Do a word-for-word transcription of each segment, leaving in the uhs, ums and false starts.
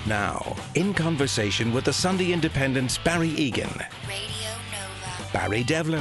Now, in conversation with the Sunday Independent's Barry Egan. Radio Nova. Barry Devlin.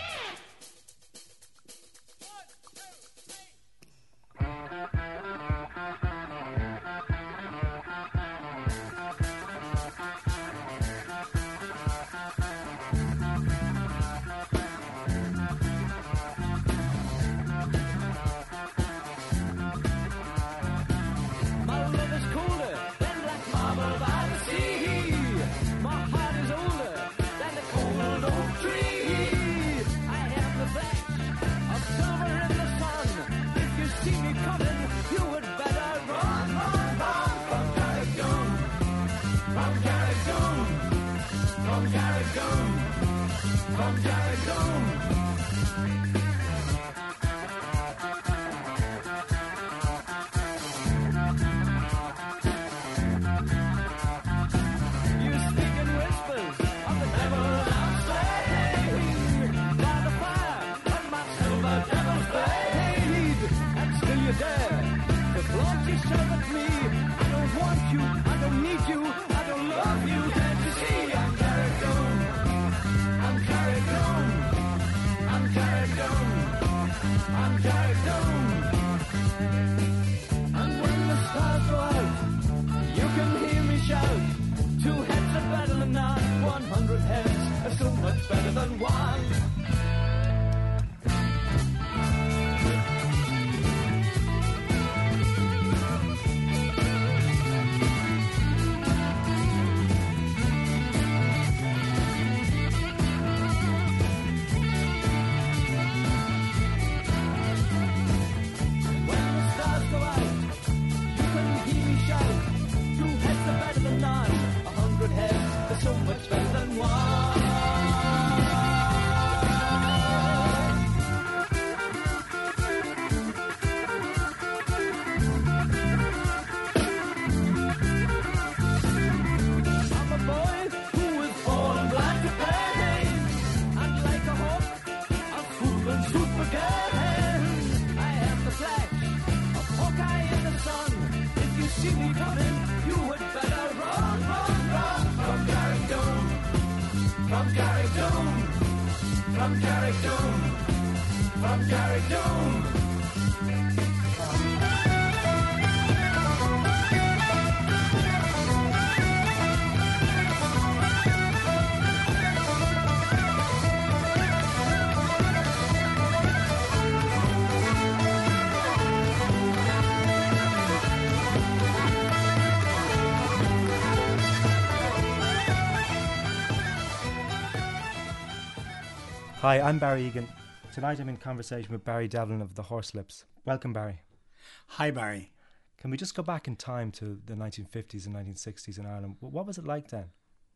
Hi, I'm Barry Egan. Tonight I'm in conversation with Barry Devlin of the Horselips. Welcome, Barry. Hi, Barry. Can we just go back in time to the nineteen fifties and nineteen sixties in Ireland? What was it like then?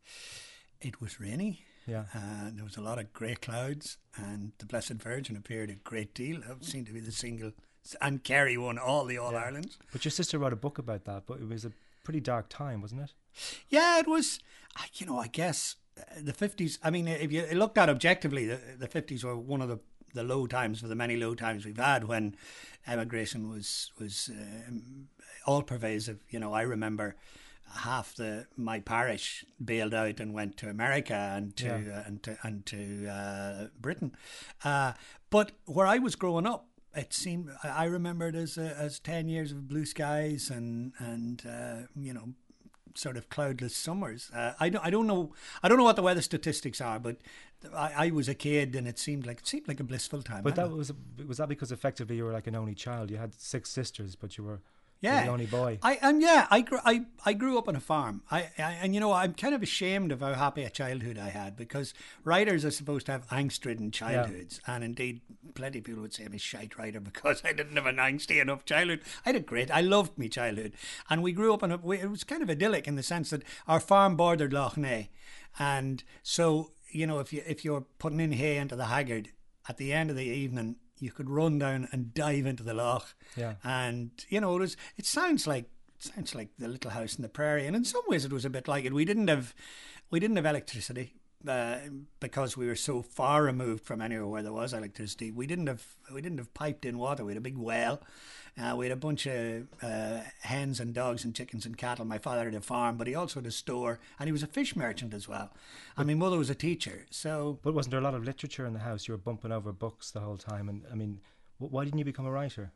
It was rainy. Yeah. Uh, there was a lot of grey clouds, and the Blessed Virgin appeared a great deal. That seemed to be the single. And Kerry won all the All Irelands. But your sister wrote a book about that, but it was a pretty dark time, wasn't it? Yeah, it was. You know, I guess the fifties, I mean, if you looked at objectively, the, the fifties were one of the, the low times for the many low times we've had when emigration was was um, all pervasive. You know, I remember half the my parish bailed out and went to America and to yeah. uh, and to and to uh, Britain. Uh, but where I was growing up, it seemed I remember it as uh, as ten years of blue skies and and uh, you know, sort of cloudless summers. Uh, I don't I don't know I don't know what the weather statistics are, but I, I was a kid and it seemed like it seemed like a blissful time. But that was was that because effectively you were like an only child? You had six sisters, but you were Yeah, the only boy. I and yeah, I grew I, I grew up on a farm. I, I and you know I'm kind of ashamed of how happy a childhood I had, because writers are supposed to have angst-ridden childhoods, yeah. and indeed, plenty of people would say I'm a shite writer because I didn't have an angsty enough childhood. I had a great, I loved my childhood, and we grew up on a. It was kind of idyllic in the sense that our farm bordered Lough Neagh, and so you know if you if you're putting in hay into the haggard at the end of the evening, you could run down and dive into the loch. Yeah. And, you know, it was, it sounds like, it sounds like the Little House on the Prairie. And in some ways it was a bit like it. We didn't have, we didn't have electricity. uh, because we were so far removed from anywhere where there was electricity, we didn't have we didn't have piped in water. We had a big well. Uh, we had a bunch of uh, hens and dogs and chickens and cattle. My father had a farm, but he also had a store, and he was a fish merchant as well. And my mother was a teacher. So, But wasn't there a lot of literature in the house? You were bumping over books the whole time. And I mean, wh- why didn't you become a writer?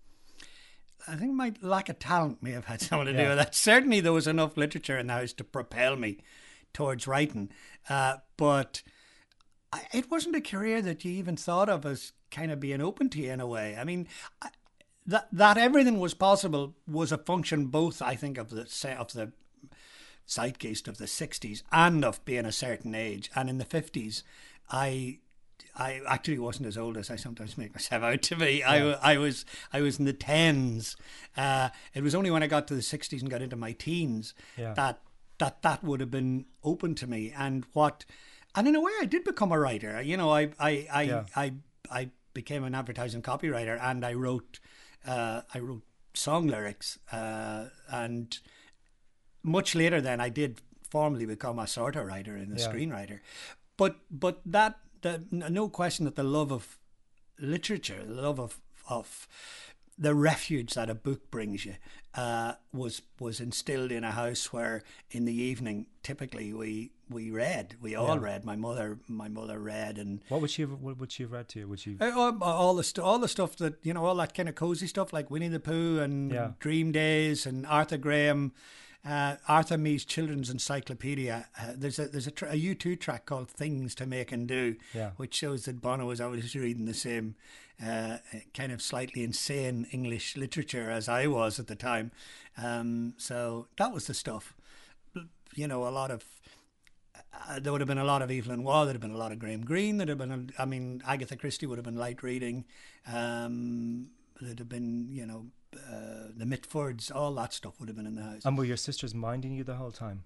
I think my lack of talent may have had something to do Yeah. with that. Certainly there was enough literature in the house to propel me towards writing. Uh, but I, it wasn't a career that you even thought of as kind of being open to you in a way. I mean, I, that that everything was possible was a function both, I think, of the se- of the zeitgeist of the sixties and of being a certain age. And in the fifties, I I actually wasn't as old as I sometimes make myself out to be. I, Yeah. I was I was in the tens. Uh, it was only when I got to the sixties and got into my teens Yeah. that that that would have been open to me. And what, and in a way, I did become a writer. You know, I I I Yeah. I, I became an advertising copywriter, and I wrote uh, I wrote song lyrics. Uh, and much later, then I did formally become a sort of writer and a Yeah. screenwriter. But but that the no question that the love of literature, the love of of the refuge that a book brings you, uh, was was instilled in a house where in the evening typically we we read. We all Yeah. read. My mother my mother read, and What would she have, what would she have read to you? Would she? uh, all, all the stu all the stuff that you know, all that kind of cozy stuff like Winnie the Pooh and Yeah. Dream Days and Arthur Graham. Uh, Arthur Mee's Children's Encyclopedia. Uh, there's a there's a, tr- a U two track called "Things to Make and Do," Yeah. which shows that Bono was obviously reading the same uh, kind of slightly insane English literature as I was at the time. Um, so that was the stuff. You know, a lot of uh, there would have been a lot of Evelyn Waugh. There'd have been a lot of Graham Greene. There'd have been, a, I mean, Agatha Christie would have been light reading. Um, there'd have been, you know. Uh, the Mitfords, all that stuff would have been in the house. And were your sisters minding you the whole time?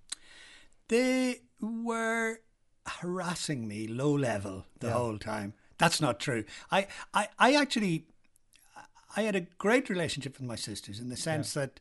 They were harassing me low level the Yeah. whole time. That's not true. I, I, I actually, I had a great relationship with my sisters in the sense that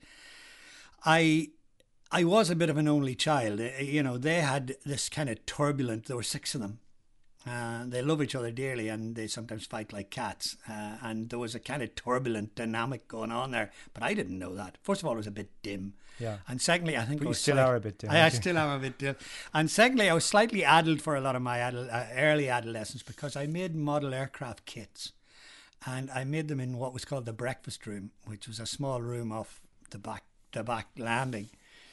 I, I was a bit of an only child. Uh, You know, they had this kind of turbulent. There were six of them. Uh, they love each other dearly, and they sometimes fight like cats. Uh, and there was a kind of turbulent dynamic going on there, but I didn't know that. First of all, it was a bit dim. Yeah. And secondly, I think But I you was still slight- are a bit dim, I, I aren't you? still am a bit dim. And secondly, I was slightly addled for a lot of my adult, uh, early adolescence because I made model aircraft kits, and I made them in what was called the breakfast room, which was a small room off the back the back landing,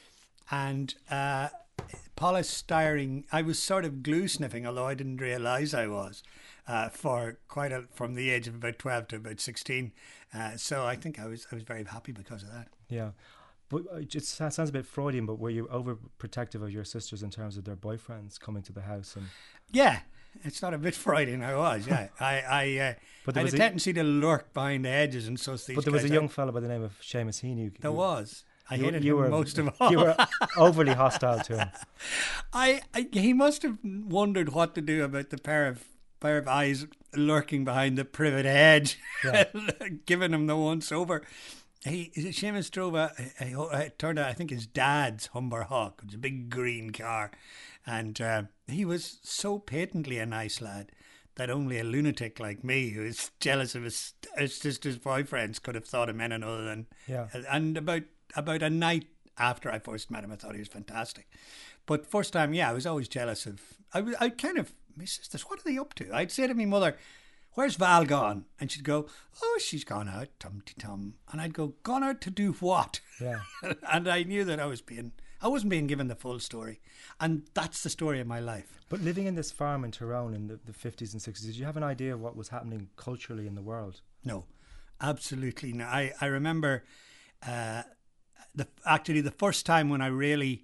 and. Uh, polystyrene. I was sort of glue sniffing, although I didn't realise I was, uh, for quite a from the age of about twelve to about sixteen. Uh, so I think I was I was very happy because of that. Yeah. But uh, it just sounds a bit Freudian, but were you overprotective of your sisters in terms of their boyfriends coming to the house? And Yeah, it's not a bit Freudian. I was. Yeah, I I, uh, But I there had was a a- tendency to lurk behind the edges and suss these. But there was a guys young out. fellow by the name of Seamus Heaney. There was. I you, hated you him were, most of all. You were overly hostile to him. I, I he must have wondered what to do about the pair of pair of eyes lurking behind the privet hedge, Yeah. giving him the once over. He Seamus drove a, a, a it turned out I think his dad's Humber Hawk. It was a big green car, and uh, he was so patently a nice lad that only a lunatic like me, who is jealous of his, his sister's boyfriends, could have thought him anything other than. Yeah. And about about a night after I first met him, I thought he was fantastic. But first time, yeah, I was always jealous of. I was. I kind of, my sisters, what are they up to? I'd say to my mother, "Where's Val gone?" And she'd go, "Oh, she's gone out, tum-ti-tum." And I'd go, "Gone out to do what?" Yeah. And I knew that I was being, I wasn't being given the full story, and that's the story of my life. But living in this farm in Tyrone in the, the fifties and sixties, did you have an idea of what was happening culturally in the world? No, absolutely no. I I remember, uh, the actually the first time when I really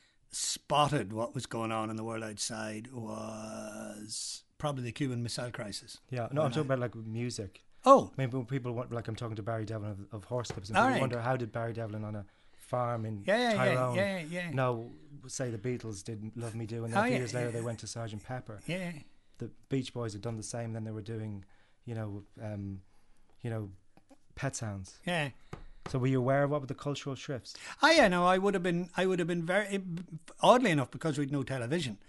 spotted what was going on in the world outside was probably the Cuban Missile Crisis. Yeah. No, I'm When talking I- about like music. Oh, I mean, when people want, like I'm talking to Barry Devlin of, of Horseclips, and All people right. wonder how did Barry Devlin on a farm in yeah, yeah, yeah, Tyrone yeah, yeah, know, say the Beatles did Love Me Do, and then Oh, a few yeah, years later yeah. they went to Sergeant Pepper. yeah. The Beach Boys had done the same. Then they were doing, you know, um, you know, Pet Sounds. Yeah. So were you aware of what were the cultural shifts? I yeah, no, I would have been, I would have been very, oddly enough, because we'd no television,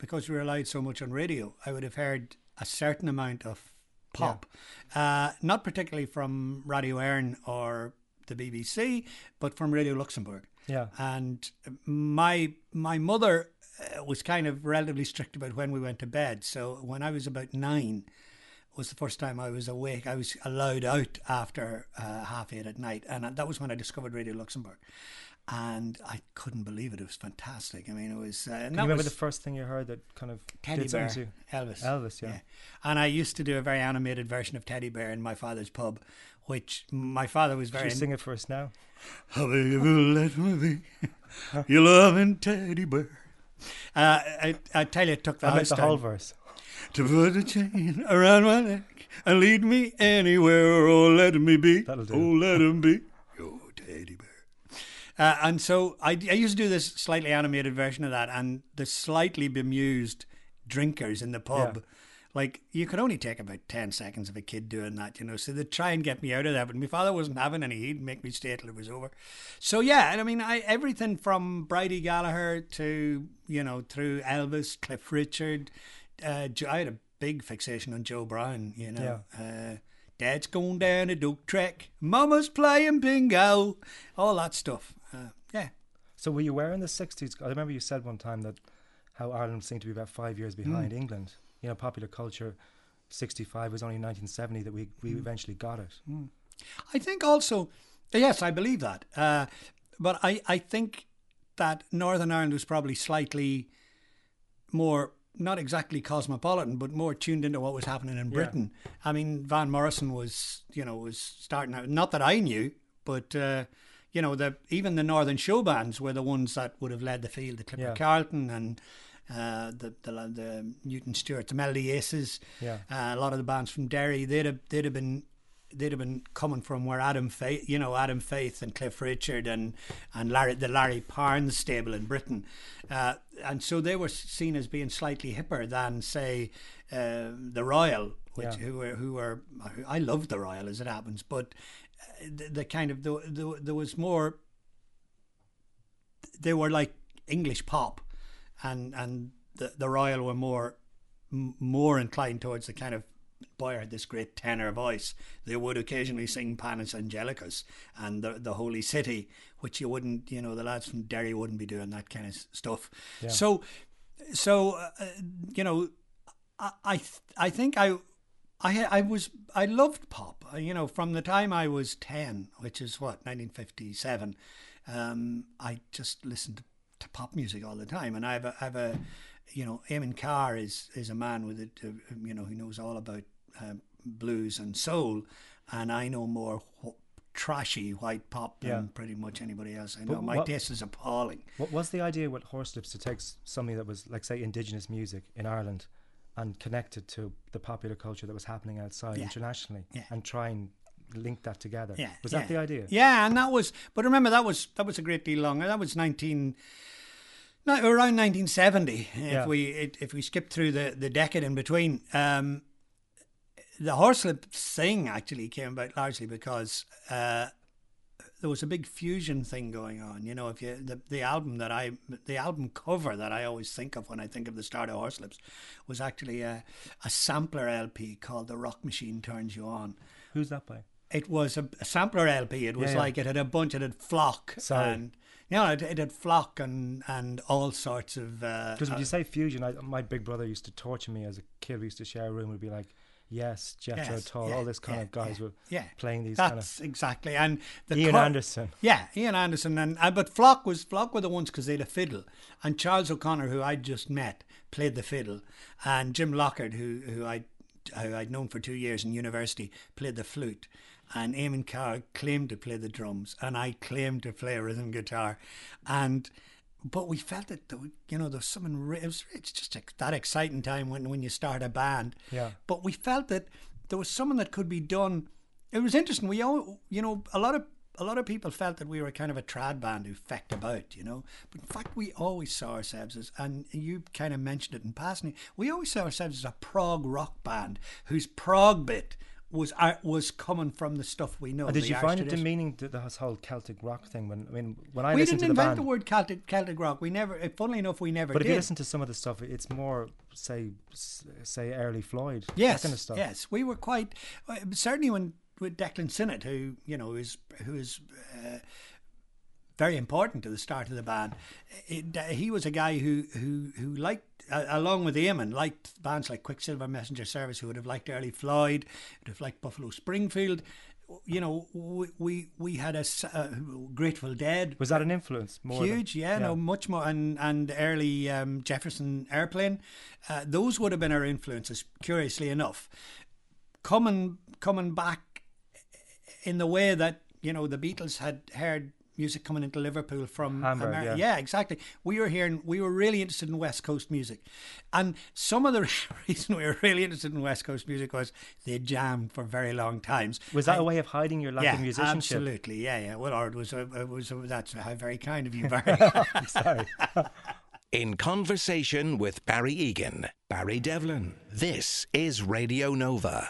because we relied so much on radio, I would have heard a certain amount of pop, uh, not particularly from Radio Éireann or the B B C, but from Radio Luxembourg. Yeah. And my my mother uh, was kind of relatively strict about when we went to bed. So when I was about nine, was the first time I was awake. I was allowed out after uh, half eight at night, and that was when I discovered Radio Luxembourg. And I couldn't believe it. It was fantastic. I mean, it was. Uh, and Can that you remember was the first thing you heard that kind of Teddy did Bear, something to you? Elvis. Elvis, yeah. And I used to do a very animated version of Teddy Bear in my father's pub, which my father was Should very. you sing it for us now? Have you ever let me be your loving teddy bear? Uh, I, I tell you, it took the I house meant the down. whole verse. To put a chain around my neck and lead me anywhere. Oh, let me be. That'll do. Oh, let him be your teddy bear. Uh, and so I, I used to do this slightly animated version of that, and the slightly bemused drinkers in the pub. Yeah. Like, you could only take about ten seconds of a kid doing that, you know, so they'd try and get me out of that. But my father wasn't having any. He'd make me stay till it was over. So, yeah, and I mean, I, everything from Bridie Gallagher to, you know, through Elvis, Cliff Richard. Uh, Jo- I had a big fixation on Joe Brown, you know. Uh, Dad's going down a duck trek. Mama's playing bingo. All that stuff. Uh, yeah. So were you aware in the sixties? I remember you said one time that how Ireland seemed to be about five years behind Mm. England. You know, popular culture, sixty-five was only nineteen seventy that we, we Mm. eventually got it. Mm. I think also, yes, I believe that. Uh, but I, I think that Northern Ireland was probably slightly more, not exactly cosmopolitan, but more tuned into what was happening in Yeah. Britain. I mean, Van Morrison was, you know, was starting out, not that I knew, but, uh, you know, the even the Northern show bands were the ones that would have led the field, the Clipper Yeah. Carlton and uh, the, the the Newton Stewart, the Melody Aces, Yeah. uh, a lot of the bands from Derry. They'd have they'd have been they'd have been coming from where Adam Faith, you know, Adam Faith and Cliff Richard and and Larry the Larry Parnes stable in Britain, uh, and so they were seen as being slightly hipper than say uh, the Royal, which Yeah. who were who were I loved the Royal as it happens, but the, the kind of the, the there was more. They were like English pop, and and the the Royal were more m- more inclined towards the kind of. Boyer had this great tenor voice. They would occasionally sing Panis Angelicus and the the Holy City, which you wouldn't, you know, the lads from Derry wouldn't be doing that kind of stuff. Yeah. So, so uh, you know, I I, th- I think I. I I was I loved pop, you know, from the time I was ten, which is what nineteen fifty-seven. Um, I just listened to, to pop music all the time, and I have a, I have a you know, Eamon Carr is is a man with it, uh, you know, who knows all about uh, blues and soul, and I know more wh- trashy white pop than Yeah. pretty much anybody else I know. But My what- taste is appalling. What was the idea with Horselips to take s- something that was, like, say, indigenous music in Ireland and connect it to the popular culture that was happening outside Yeah. internationally Yeah. and try and link that together? Yeah, Was yeah. that the idea? Yeah, and that was. But remember, that was that was a great deal longer. That was nineteen. No, around nineteen seventy. Yeah. If we it, if we skip through the, the decade in between, um, the Horslip thing actually came about largely because uh, there was a big fusion thing going on. You know, if you the, the album that I the album cover that I always think of when I think of the start of Horselips was actually a, a sampler L P called "The Rock Machine Turns You On." Who's that by? It was a, a sampler L P. It was Yeah, yeah. like it had a bunch. It had Flock Sorry. and you know, it, it had Flock and and all sorts of. Uh, Because when uh, you say fusion, I, my big brother used to torture me as a kid. We used to share a room. Would be like, yes, Jethro yes, Tull, yeah, all this kind yeah, of guys yeah, were yeah. playing these That's kind exactly and the of Ian co- Anderson. Yeah, Ian Anderson and uh, but Flock was Flock were the ones because they had a fiddle, and Charles O'Connor, who I'd just met, played the fiddle, and Jim Lockhart, who who I who I'd known for two years in university, played the flute. And Eamon Carr claimed to play the drums, and I claimed to play rhythm guitar, and but we felt that there, would- you know there was something. Re- it was it's just a, that exciting time when when you start a band. Yeah. But we felt that there was something that could be done. It was interesting. We all, you know, a lot of a lot of people felt that we were kind of a trad band who fecked about, you know. But in fact, we always saw ourselves as, and you kind of mentioned it in passing, we always saw ourselves as a prog rock band whose prog bit was uh, was coming from the stuff we know. And did the you Irish find it tradition. demeaning to this whole Celtic rock thing? When I mean, when I We listened didn't to the invent band, the word Celtic Celtic rock. We never. uh, Funnily enough, we never but did. if you listen to some of the stuff, it's more say s- say early Floyd, Yes, that kind of stuff. yes, we were quite uh, certainly when with Declan Sinnott, who you know is who is uh, very important to the start of the band. It, uh, he was a guy who who who liked, uh, along with Eamon, liked bands like Quicksilver, Messenger Service, who would have liked early Floyd, would have liked Buffalo Springfield. You know, we we, we had a s- uh, Grateful Dead. Was that an influence? More Huge, than, yeah, no, much more, and and early um, Jefferson Airplane, uh, those would have been our influences. Curiously enough, coming coming back in the way that you know the Beatles had heard music coming into Liverpool from Hamburg, America. yeah. Yeah, exactly. We were hearing, we were really interested in West Coast music, and some of the reason we were really interested in West Coast music was they jammed for very long times. Was that I- a way of hiding your lack yeah, of musicianship? absolutely. Yeah, yeah. Well, or it was, a, it was a, that's how very kind of you, Barry. I'm sorry. In conversation with Barry Egan, Barry Devlin. This is Radio Nova.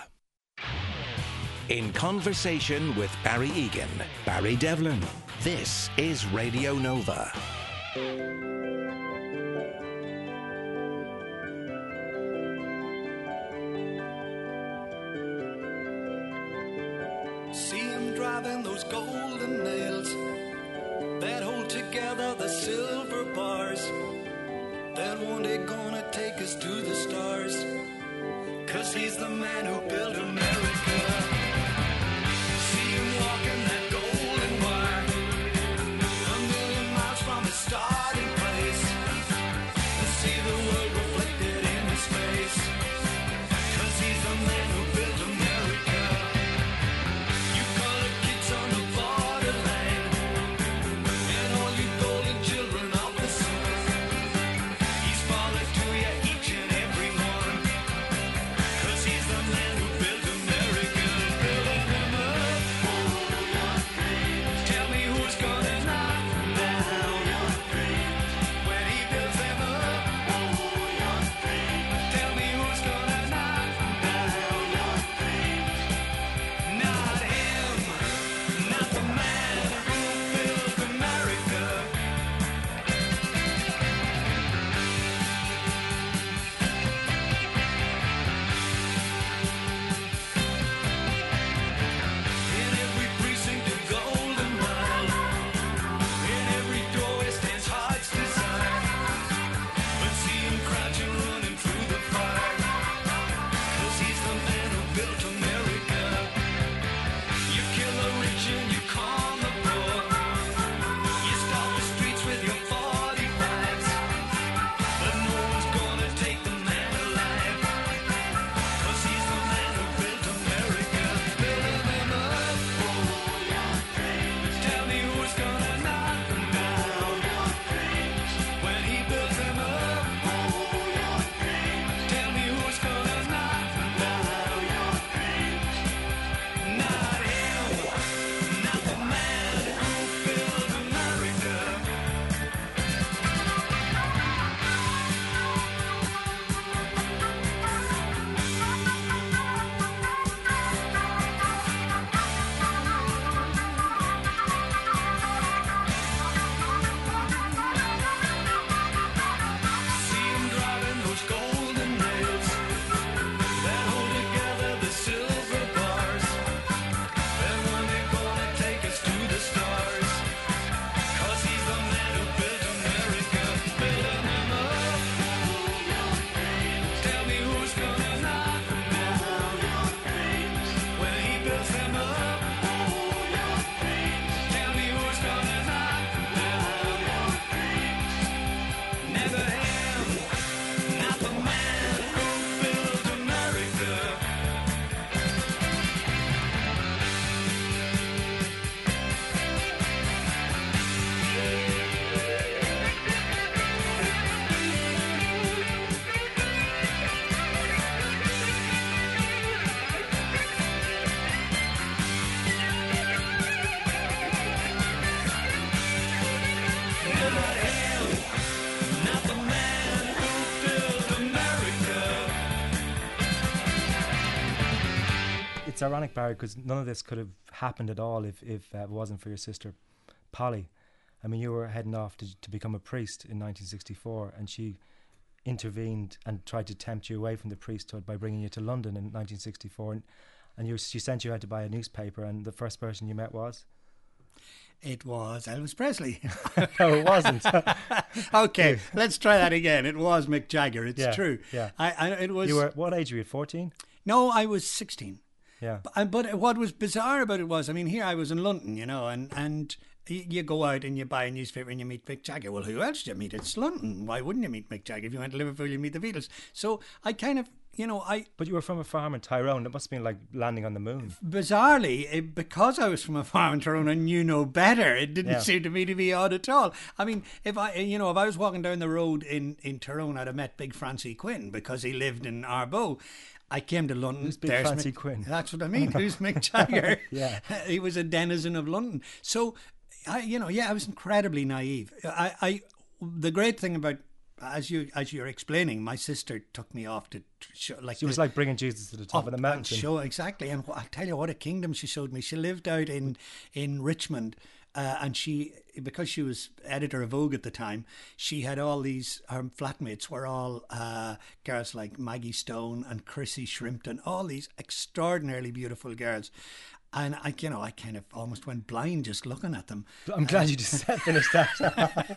In conversation with Barry Egan, Barry Devlin. This is Radio Nova. See him driving those golden nails that hold together the silver bars that one day gonna take us to the stars. Cause he's the man who built America. See him walking that golden wire a million miles from his starting place. See the world reflected in his face. Cause he's the man who built America. You colored kids on the borderline, and all you golden children of the sun, he's falling to you each and every one. Cause he's the man who built America. it's ironic, Barry, because none of this could have happened at all if, if uh, it wasn't for your sister, Polly. I mean, you were heading off to, to become a priest in nineteen sixty-four, and she intervened and tried to tempt you away from the priesthood by bringing you to London in nineteen sixty-four. And, and you, she sent you out to buy a newspaper, and the first person you met was? It was Elvis Presley. No, it wasn't. Okay, let's try that again. It was Mick Jagger. It's Yeah, true. yeah. I, I, it was. You were, what age were you, fourteen? No, I was sixteen. Yeah. But, but what was bizarre about it was, I mean, here I was in London, you know, and, and y- you go out and you buy a newspaper and you meet Mick Jagger. Well, who else do you meet? It's London. Why wouldn't you meet Mick Jagger? If you went to Liverpool, you meet the Beatles. So I kind of, you know, I But you were from a farm in Tyrone. It must have been like landing on the moon. bizarrely, it, because I was from a farm in Tyrone and knew no better, it didn't Yeah. seem to me to be odd at all. I mean, if I, you know, if I was walking down the road in, in Tyrone, I'd have met Big Francie Quinn because he lived in Arbo. I came to London. Who's Big there's Francie Mick- Quinn? That's what I mean. Who's Mick Jagger? Yeah. He was a denizen of London. So, I, you know, yeah, I was incredibly naive. I, I, the great thing about, as you as you're explaining, my sister took me off to show, like It was the- like bringing Jesus to the top Oh, of the and mountain. Show exactly, and wh- I tell you what a kingdom she showed me. She lived out in in Richmond, uh, and she because she was editor of Vogue at the time, she had all these. Her flatmates were all uh, girls like Maggie Stone and Chrissy Shrimpton, all these extraordinarily beautiful girls. And I, you know, I kind of almost went blind just looking at them. I'm glad you just finished that.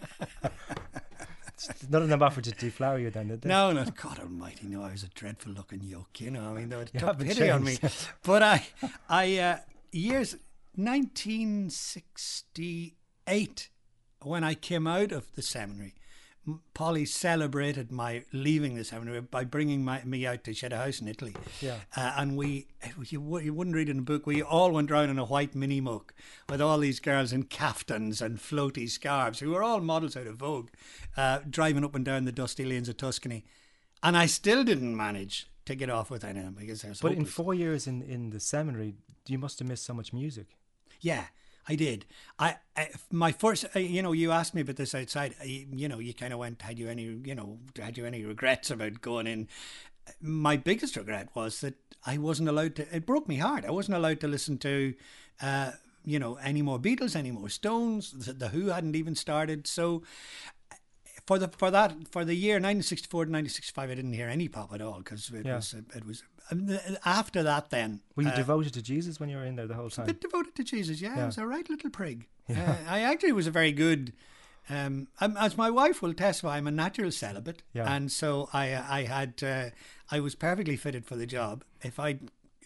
None of them offered to deflower you then, did they? No, no, God Almighty, no! I was a dreadful looking yoke, you know. I mean, they would You took haven't pity on me. changed. But I, I, uh, years nineteen sixty-eight, when I came out of the seminary, M- Polly celebrated my leaving the seminary by bringing my, me out to she had a house in Italy. Yeah. Uh, and we, you, wou- you wouldn't read it in a book, we all went round in a white mini muck with all these girls in caftans and floaty scarves who were all models out of Vogue, uh, driving up and down the dusty lanes of Tuscany. And I still didn't manage to get off with any of them because I was But in hopeless. four years in, in the seminary, you must have missed so much music. Yeah, I did. I, I my first, uh, you know, you asked me about this outside. I, you know, you kind of went, had you any, you know, had you any regrets about going in? My biggest regret was that I wasn't allowed to. It broke me heart. I wasn't allowed to listen to, uh, you know, any more Beatles, any more Stones. The, the Who hadn't even started. So for the for that for the year nineteen sixty-four to nineteen sixty-five, I didn't hear any pop at all because it Yeah. was it was I mean, after that. Then Were you uh, devoted to Jesus when you were in there the whole a time? bit devoted to Jesus, yeah. I Yeah. was a right little prig. Uh, I actually was a very good, um, um, as my wife will testify, I'm a natural celibate. Yeah. And so I I had, uh, I was perfectly fitted for the job. If I,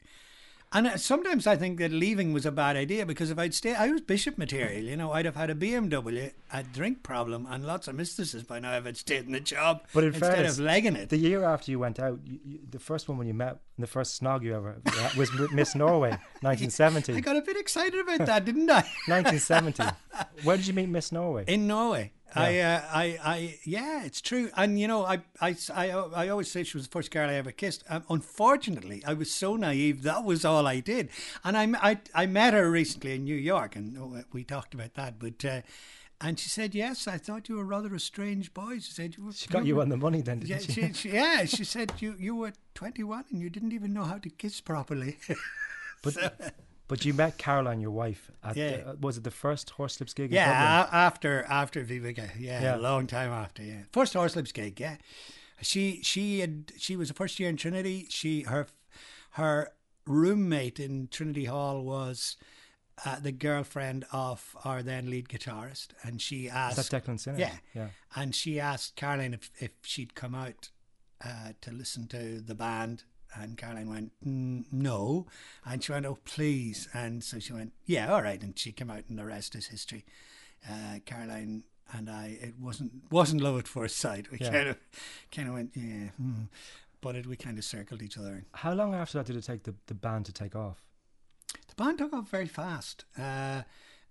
and uh, sometimes I think that leaving was a bad idea because if I'd stay, I was bishop material, you know, I'd have had a B M W, a drink problem and lots of mistresses by now if I'd stayed in the job But in instead fairness, of legging it. The year after you went out, you, you, the first woman you met, the first snog you ever had was Miss Norway, nineteen seventy. I got a bit excited about that, didn't I? nineteen seventy. Where did you meet Miss Norway? In Norway. I, uh, I, I, yeah, it's true. And, you know, I, I, I, I always say she was the first girl I ever kissed. Um, unfortunately, I was so naive. That was all I did. And I, I, I met her recently in New York and oh, we talked about that. But, uh, and she said, yes, I thought you were rather a strange boy. She said, you were, She got you were- on the money then, didn't yeah, she? she, she, yeah, she said you, you were twenty-one and you didn't even know how to kiss properly. But, but you met Caroline, your wife, at Yeah. the, uh, was it the first Horselips gig in Yeah, Dublin? a- after after Vivica, yeah, Yeah. a long time after, yeah. First Horselips gig, yeah. She she had she was a first year in Trinity. She her her roommate in Trinity Hall was uh, the girlfriend of our then lead guitarist, and she Is asked, that Declan Sinners? yeah, Yeah. and she asked Caroline if if she'd come out uh, to listen to the band. And Caroline went, "Mm, no. And she went, oh, please. And so she went, yeah, all right. And she came out and the rest is history. Uh, Caroline and I, it wasn't wasn't love at first sight. We Yeah. kind of kind of went, yeah. Hmm. But it, we kind of circled each other. How long after that did it take the, the band to take off? The band took off very fast. Uh,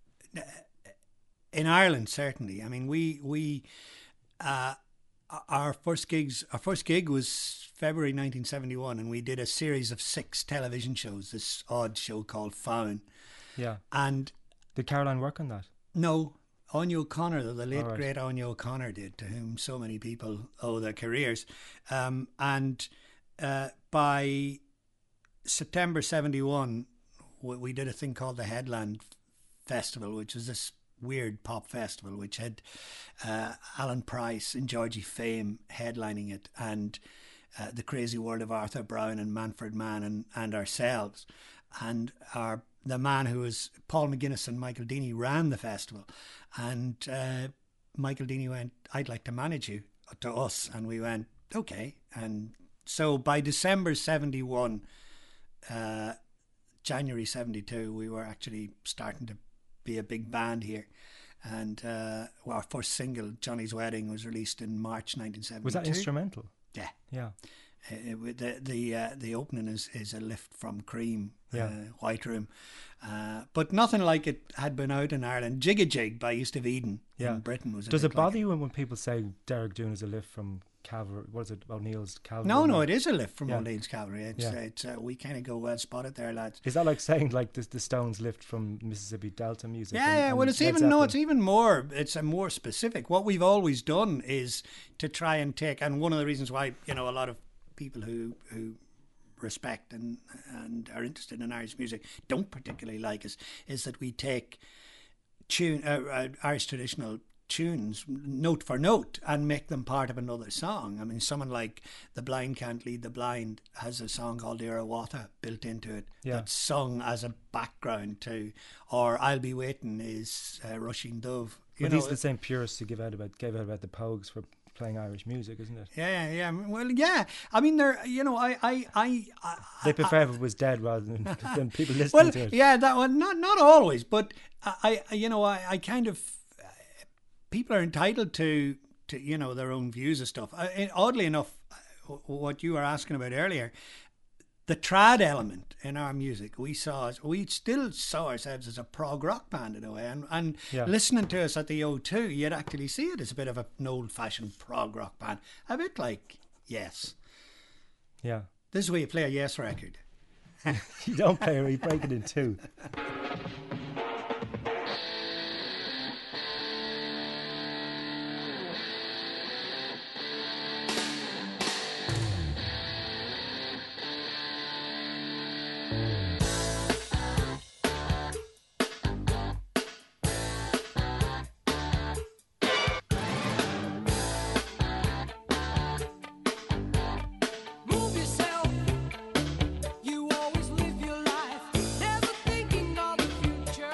in Ireland, certainly. I mean, we, we uh, our first gigs, our first gig was February nineteen seventy-one, and we did a series of six television shows, this odd show called Fown. Yeah. And Did Caroline work on that? no, Anya O'Connor, though, the late All right. great Anya O'Connor did, to whom so many people owe their careers. Um, and uh, by September seventy-one, we, we did a thing called the Headland Festival, which was this weird pop festival which had uh, Alan Price and Georgie Fame headlining it, and uh, The Crazy World of Arthur Brown and Manfred Mann and, and ourselves. And our the man who was Paul McGuinness and Michael Deeney ran the festival, and uh, Michael Deeney went, "I'd like to manage you," to us, and we went, "Okay." And so by December seventy-one, uh, January seventy-two, we were actually starting to be a big band here. And uh, well, our first single, Johnny's Wedding, was released in March nineteen seventy-two. Was that instrumental? Yeah. Yeah. Uh, the the uh, the opening is, is a lift from Cream, yeah. uh, White Room, uh, but nothing like it had been out in Ireland. Jig a Jig by East of Eden yeah. in Britain was. A Does it bother like you when, when people say Derek Doon is a lift from Calvary? What is it? O'Neill's Calvary? No, no, it is a lift from yeah. O'Neill's Calvary. It's, yeah. it's uh, we kind of go well spotted there, lads. Is that like saying like the, the Stones lift from Mississippi Delta music? Yeah, and, yeah. and Well, it's Led even Zeppelin? no, it's even more. It's a more specific. What we've always done is to try and take, and one of the reasons why you know a lot of people who who respect and and are interested in Irish music don't particularly like us is that we take tune uh, uh, Irish traditional tunes note for note and make them part of another song. I mean, someone like The Blind Can't Lead the Blind has a song called Irawata built into it yeah. that's sung as a background to, or I'll Be Waiting is uh, Rushing Dove. You well, know, these are the same purists who give out about gave out about the Pogues for playing Irish music, isn't it? Yeah, yeah. Well, yeah. I mean, they're, you know, I, I, I, I they prefer I, if it was dead rather than, than people listening well, to it. Yeah, that one. Not, not always, but I, I you know, I, I kind of, people are entitled to, to, you know, their own views of stuff. I, oddly enough, what you were asking about earlier, the trad element in our music, we saw, we still saw ourselves as a prog rock band in a way, and, and yeah. listening to us at the O two, you'd actually see it as a bit of a, an old-fashioned prog rock band, a bit like Yes. Yeah. This is where you play a Yes record. You don't play it, you break it in two. You always live your life, never thinking of the future.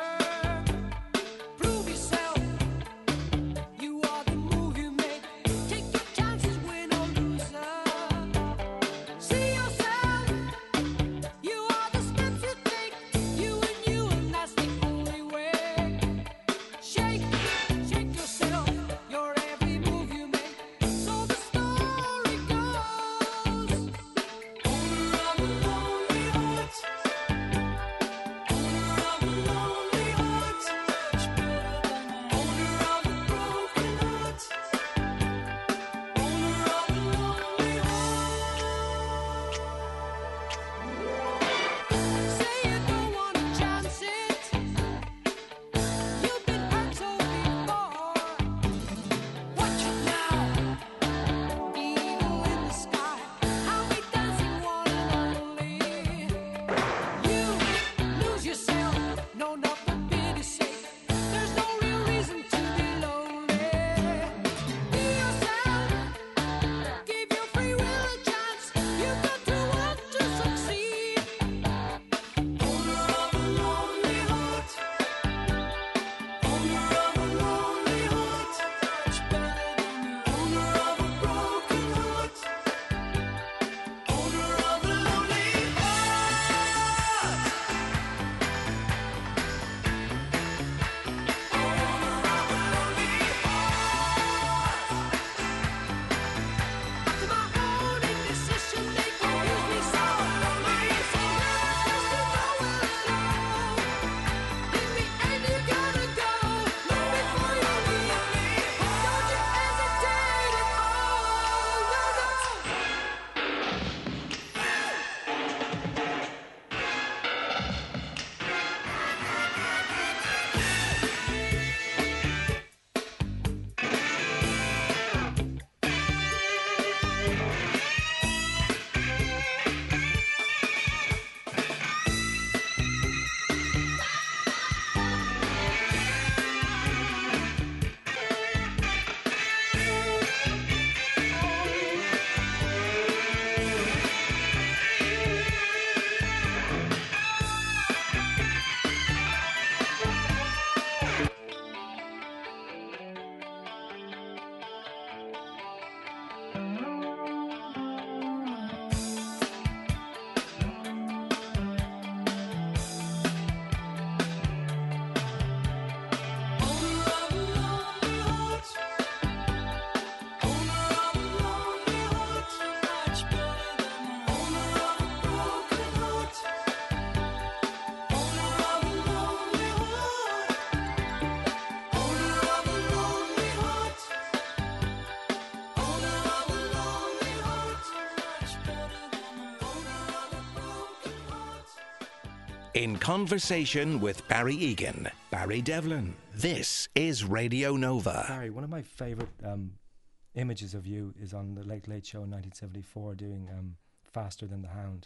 In conversation with Barry Egan, Barry Devlin. This is Radio Nova. Barry, one of my favourite um, images of you is on the Late Late Show in nineteen seventy-four doing um, Faster Than the Hound.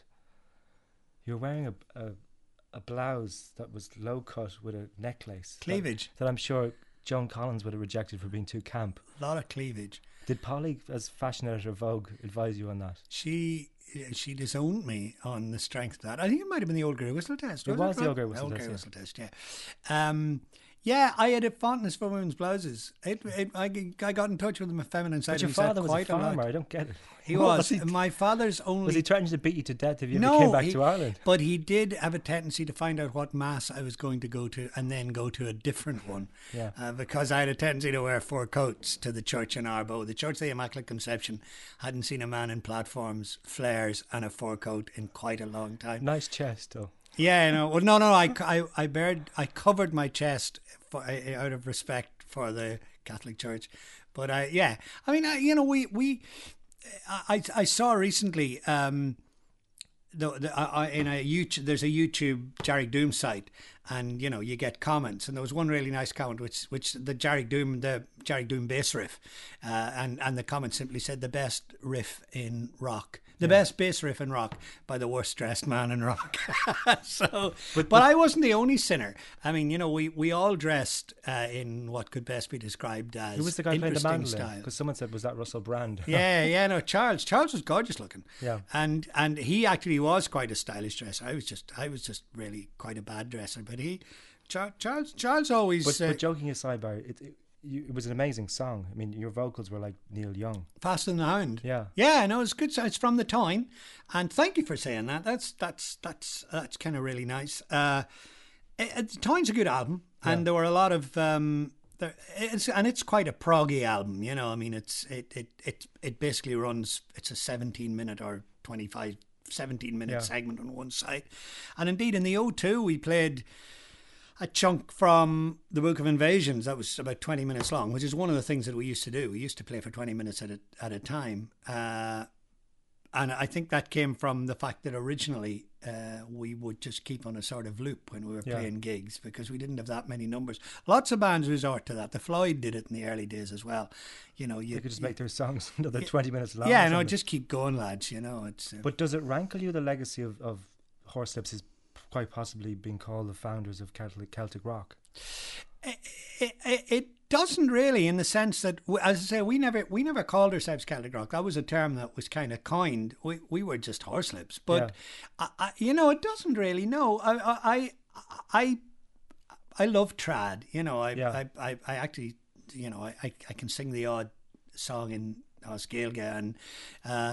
You were wearing a, a a blouse that was low cut with a necklace. Cleavage. That, that I'm sure Joan Collins would have rejected for being too camp. A lot of cleavage. Did Polly, as fashion editor of Vogue, advise you on that? She she disowned me on the strength of that. I think it might have been the Old Grey Whistle test. It Was was it the right? Old Grey Whistle Old test, Grey yeah. Whistle test, yeah. Um, yeah, I had a fondness for women's blouses. It, it, I, I got in touch with them, a feminine side. But your of me said father was a quite farmer. lot. I don't get it. He What was. he, My father's only... was he threatening to beat you to death if you no, ever came back he- to Ireland? But he did have a tendency to find out what mass I was going to go to and then go to a different one. Yeah. Uh, because I had a tendency to wear four coats to the church in Arbo. The Church of the Immaculate Conception hadn't seen a man in platforms, flares and a fur coat in quite a long time. Nice chest, though. Yeah, no, well, no, no. I, I, I bared, I covered my chest for, uh, out of respect for the Catholic Church, but I, yeah, I mean, I, you know, we, we, I, I saw recently, um, the, the I, I- in a YouTube, there's a YouTube Jarek Doom site, and you know, you get comments, and there was one really nice comment, which, which the Jarek Doom, the Jarek Doom bass riff, uh, and and the comment simply said the best riff in rock. The best bass riff in rock by the worst dressed man in rock. so, but, but I wasn't the only sinner. I mean, you know, we, we all dressed uh, in what could best be described as Who was the guy playing the interesting mandolin? style. Because someone said, was that Russell Brand? Yeah, yeah, no, Charles. Charles was gorgeous looking. Yeah. and and he actually was quite a stylish dresser. I was just, I was just really quite a bad dresser. But he, Char- Charles, Charles always. But, uh, but joking aside, Barry, it, it, you, it was an amazing song. I mean, your vocals were like Neil Young. Faster Than the Hound. Yeah. Yeah, no, it's good. It's from the Tyne, and thank you for saying that. That's that's that's that's kind of really nice. Uh, it, it, the Tyne's a good album, and Yeah. there were a lot of um, there, it's and it's quite a proggy album. You know, I mean, it's it it it it basically runs. It's a seventeen minute or twenty-five, seventeen minute Yeah. segment on one side, and indeed in the O two we played a chunk from the Book of Invasions that was about twenty minutes long, which is one of the things that we used to do. We used to play for twenty minutes at a, at a time. Uh, and I think that came from the fact that originally uh, we would just keep on a sort of loop when we were Yeah. playing gigs because we didn't have that many numbers. Lots of bands resort to that. The Floyd did it in the early days as well. You know, you They could just make their songs another twenty minutes long. or yeah, no, something. just keep going, lads. You know, it's uh, But does it rankle you, the legacy of, of Horselips is quite possibly being called the founders of Celtic, Celtic rock? it, it, it doesn't really, in the sense that, w- as I say, we never we never called ourselves Celtic rock. That was a term that was kind of coined. We we were just Horselips, but I, I, you know, it doesn't really. No, I I I I love trad. You know, I Yeah. I, I, I actually, you know, I, I I can sing the odd song in Oscailga, and uh,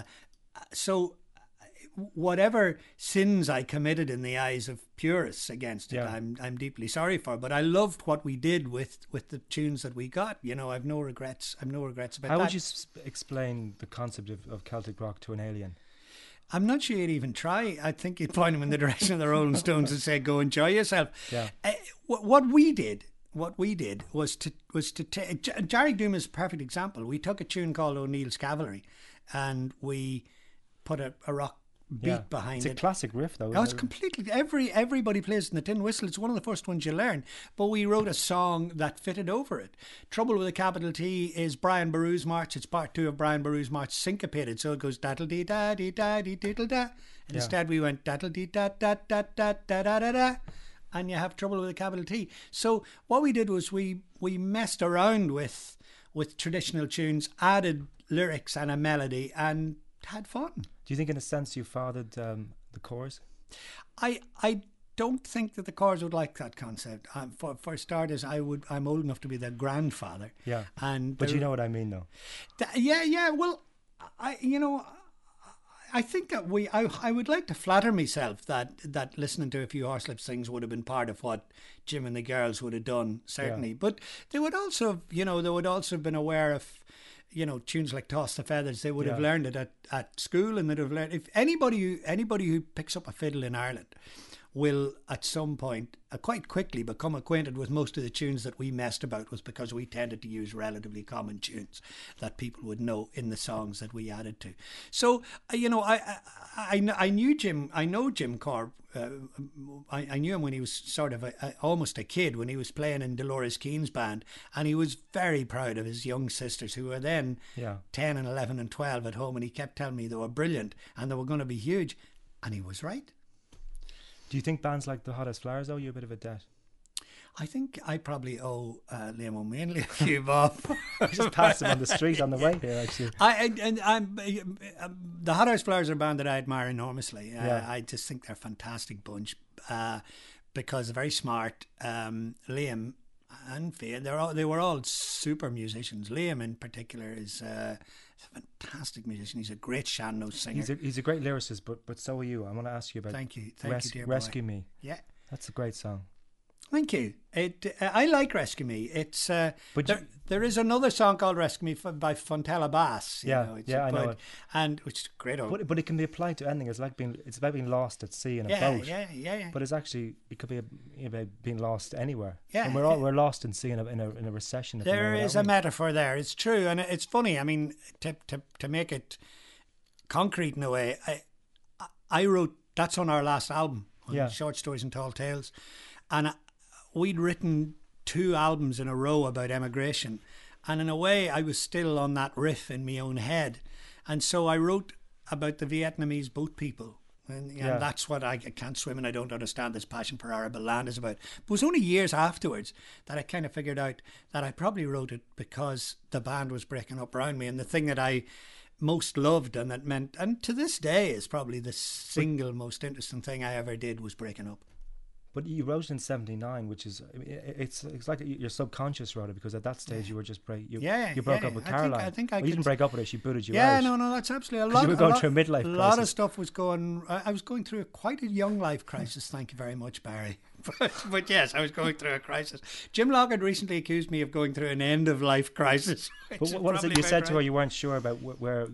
so whatever sins I committed in the eyes of purists against it, Yeah. I'm I'm deeply sorry for. But I loved what we did with, with the tunes that we got. You know, I've no regrets. I've no regrets about How that. would you s- explain the concept of, of Celtic rock to an alien? I'm not sure you'd even try. I think you'd point them in the direction of the Rolling Stones and say, "Go enjoy yourself." Yeah. Uh, what, what we did, what we did was to was to take. Jarek Doom is a perfect example. We took a tune called O'Neill's Cavalry, and we put a, a rock beat Yeah. behind It's a it. classic riff, though. Oh, it's isn't it? completely every everybody plays in the tin whistle. It's one of the first ones you learn. But we wrote a song that fitted over it. Trouble with a capital T is Brian Boru's March. It's part two of Brian Boru's March syncopated, so it goes daddle dee da dee da dee diddle da. And Yeah. instead we went daddle dee da da da da da da da da. And you have Trouble with a capital T. So what we did was we we messed around with with traditional tunes, added lyrics and a melody, and had fun. Do you think, in a sense, you fathered um, the chorus? I I don't think that the Corrs would like that concept. Um, for for starters, I would. I'm old enough to be their grandfather. Yeah. and But you they're- know what I mean, though. Th- yeah, yeah. Well, I you know, I think that we. I I would like to flatter myself that that listening to a few Horselips things would have been part of what Jim and the girls would have done, certainly. Yeah. But they would also, have, you know, they would also have been aware of, you know, tunes like Toss the Feathers. They would have Yeah. learned it at, at school, and they'd have learned. If anybody who anybody who picks up a fiddle in Ireland will at some point uh, quite quickly become acquainted with most of the tunes that we messed about, was because we tended to use relatively common tunes that people would know in the songs that we added to. So, uh, you know, I, I, I, I knew Jim, I know Jim Corr. Uh, I, I knew him when he was sort of a, a, almost a kid, when he was playing in Dolores Keane's band, and he was very proud of his young sisters, who were then Yeah. ten and eleven and twelve at home, and he kept telling me they were brilliant and they were going to be huge, and he was right. Do you think bands like the Hottest Flowers owe you a bit of a debt? I think I probably owe uh, Liam O'Mainley a few bob. I just passed him on the street on the way here, actually. I and I'm uh, the Hot House Flowers are a band that I admire enormously. Uh, Yeah. I just think they're a fantastic bunch uh, because they're very smart. Um, Liam and Fia, they're all, they were all super musicians. Liam in particular is uh, a fantastic musician. He's a great shanno singer. He's a, he's a great lyricist, but but so are you. I want to ask you about Thank you, thank Res- you, dear boy. Rescue Me. Yeah. That's a great song. Thank you. It. Uh, I like Rescue Me. It's. Uh, But there, you- there is another song called Rescue Me f- by Fontella Bass. You Yeah, know, it's yeah, a I know poet, it. and which is great. Old, But but it can be applied to anything. It's like being it's about being lost at sea in a yeah, boat. yeah, yeah, yeah. But it's actually it could be a, about being lost anywhere. Yeah, and we're all yeah. we're lost in sea in a in a, in a recession. At the There moment, is a aren't we? metaphor there. It's true, and it's funny. I mean, to to to make it concrete in a way, I I wrote that's on our last album, on Yeah. Short Stories and Tall Tales, and we'd written two albums in a row about emigration, and in a way, I was still on that riff in my own head, and so I wrote about the Vietnamese boat people. And, and Yeah. that's what I, I can't swim and I don't understand this passion for arable land is about. But it was only years afterwards that I kind of figured out that I probably wrote it because the band was breaking up around me. And the thing that I most loved and that meant, and to this day is probably the single most interesting thing I ever did, was breaking up. But you wrote it in seventy-nine, which is I mean, it- it's it's like your subconscious wrote it, because at that stage you were just break you, Yeah, you broke yeah, up with I think- Caroline. I think I well, you could didn't break up with her; she booted you Yeah, out. no, no, that's absolutely a 'Cause lot. you were going a lot, through a midlife A lot of crisis. stuff was going. I I was going through a, quite a young life crisis. Thank you very much, Barry. But, but yes, I was going through a crisis. Jim Lockett recently accused me of going through an end of life crisis. But which what, what is probably it you about said to her? right. You weren't sure about wh- where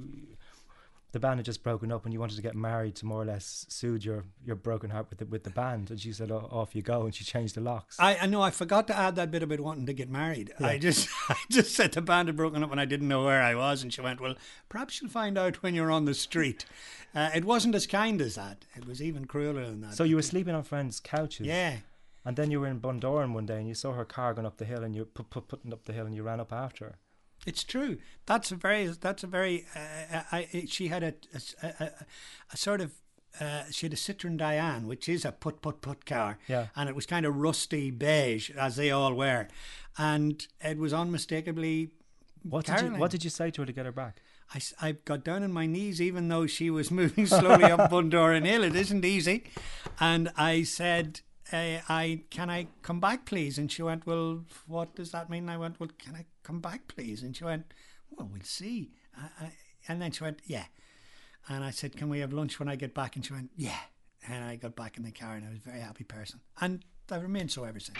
the band had just broken up, and you wanted to get married to more or less soothe your, your broken heart with the, with the band. And she said, oh, "Off you go," and she changed the locks. I, I know I forgot to add that bit about wanting to get married. I just I just said the band had broken up and I didn't know where I was, and she went, "Well, perhaps you'll find out when you're on the street." Uh, it wasn't as kind as that. It was even crueler than that. So you were sleeping on friends' couches. yeah. And then you were in Bundoran one day, and you saw her car going up the hill, and you put, put putting up the hill, and you ran up after her. It's true. That's a very. That's a very. Uh, I, she had a a, a, a sort of. Uh, she had a Citroen Diane, which is a put put put car, Yeah. and it was kind of rusty beige, as they all were, and it was unmistakably. What did you Caroline. What did you say to her to get her back? I, s- I got down on my knees, even though she was moving slowly up Bundoran Hill. It isn't easy, and I said, uh, "I can I come back, please?" And she went, "Well, what does that mean?" I went, "Well, can I come back, please?" And she went, "Well, we'll see." I, I, and then she went, "Yeah." And I said, "Can we have lunch when I get back?" And she went, "Yeah." And I got back in the car, and I was a very happy person, and I've remained so ever since.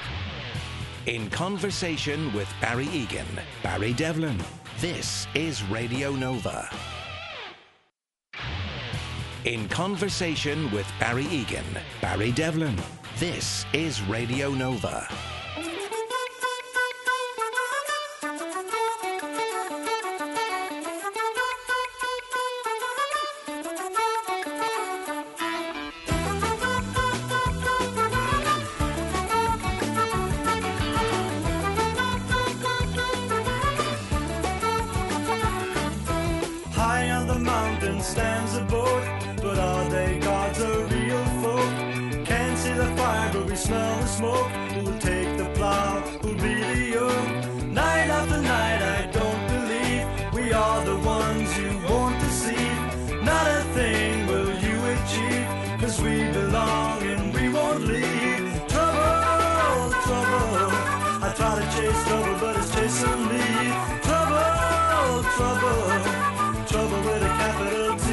In conversation with Barry Egan, Barry Devlin. This is Radio Nova. In conversation with Barry Egan, Barry Devlin. This is Radio Nova. High on the mountain stands a boat, but are they gods or real folk? Can't see the fire, but we smell the smoke. Who'll take the plow? Who'll be the young? Night after night, I don't believe we are the ones you won't deceive. Not a thing will you achieve, 'cause we belong and we won't leave. Trouble, trouble, I try to chase trouble, but it's chasing me. Trouble, trouble, trouble with a capital T.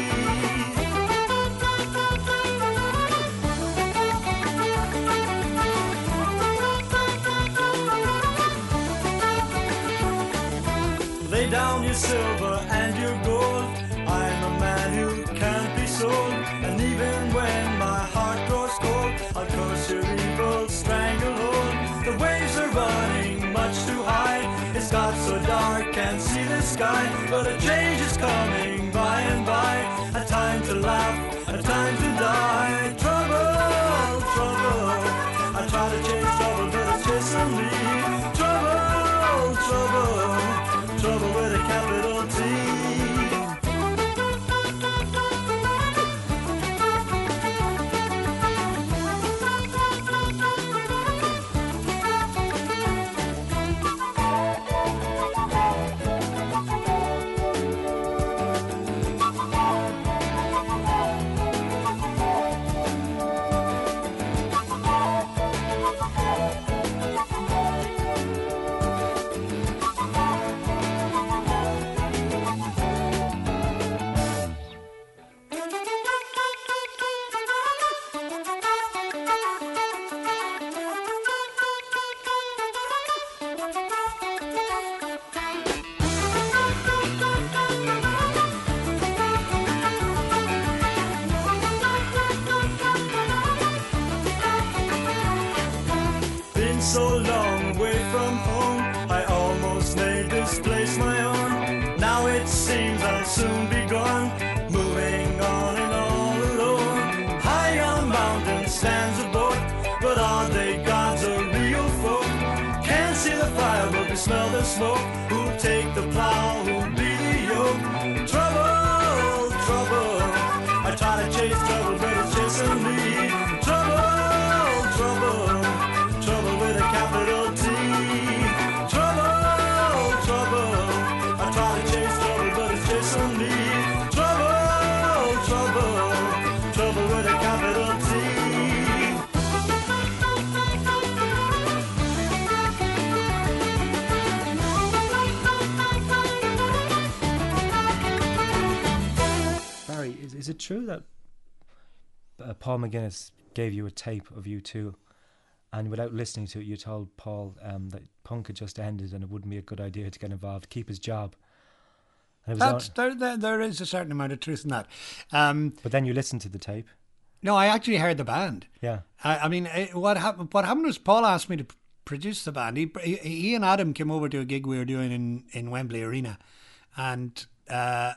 Lay down your silver and your gold. I'm a man who can't be sold. And even when my heart grows cold, the sky. But a change is coming by and by. A time to laugh, a time to die. Trouble, trouble. I try to chase trouble, but it's chasing me. Trouble, trouble. Trouble with a capital T. So long away from home, I almost made this place my own. Now it seems I'll soon be gone, moving on and all alone. High on mountains stands a boat, but are they gods or real folk? Can't see the fire, but we smell the smoke. Who'll take the plow, who'll be the yoke? Trouble, trouble. I try to chase trouble, but it's chasing me. Trouble, trouble. Trouble with a capital T. Trouble, trouble. I try to chase trouble, but it's chasing me. Trouble, trouble. Trouble with a capital T. Barry, is, is it true that uh, Paul McGuinness gave you a tape of you two? And without listening to it, you told Paul um, that punk had just ended and it wouldn't be a good idea to get involved, keep his job. And it was That's, there, there, there is a certain amount of truth in that. Um, but then you listened to the tape. no, I actually heard the band. Yeah. I, I mean, it, what happened? What happened was Paul asked me to p- produce the band. He, he, he and Adam came over to a gig we were doing in, in Wembley Arena, and uh,